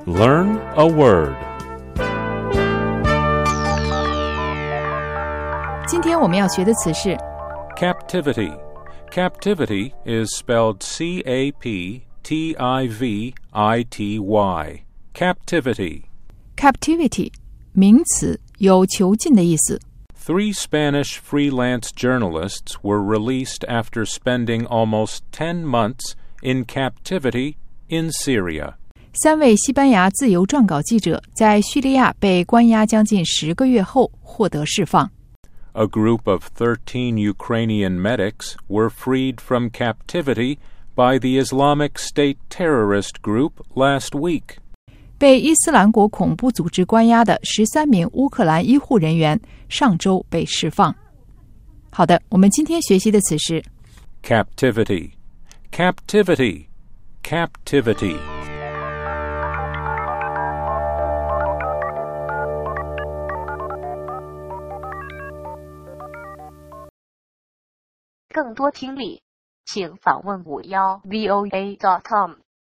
Learn a word. 今天我们要学的词是 Captivity. Captivity is spelled C-A-P-T-I-V-I-T-Y. Captivity. captivity 名词，有囚禁的意思。 Three Spanish freelance journalists were released after spending almost 10 months in captivity in Syria. 3位西班牙自由撰稿记者在叙利亚被关押将近10个月后获得释放。 A group of 13 Ukrainian medics were freed from captivity by the Islamic State terrorist group last week. 被伊斯兰国恐怖组织关押的13名乌克兰医护人员上周被释放。好的，我们今天学习的词是 Captivity. Captivity. Captivity. 更多听力，请访问51voa.com。